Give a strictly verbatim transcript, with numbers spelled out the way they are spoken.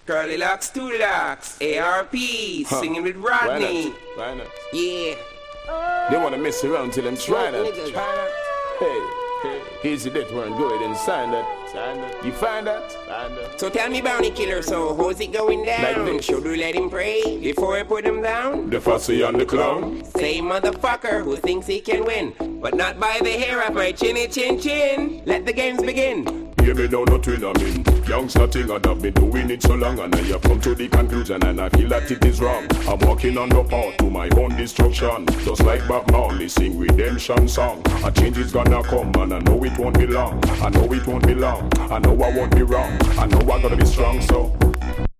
Curly locks, two locks, A R P, huh. Singing with Rodney. Why not? Why not? Yeah. They wanna mess around till them try that. Try that. Hey. Easy that weren't good and sign that. Sign that. You find that? Find that. So tell me, bounty killer, so how's it going down? Like should we let him pray before I put him down? The fussy and the clown. Same motherfucker who thinks he can win, but not by the hair of my chinny chin chin. Let the games begin. Yeah, me know nothing I mean. Youngster thing and I've been doing it so long, and I have come to the conclusion and I feel that it is wrong. I'm walking on the path to my own destruction. Just like Bob Marley sing redemption song. A change is gonna come and I know it won't be long. I know it won't be long. I know I won't be wrong. I know I gotta be strong, so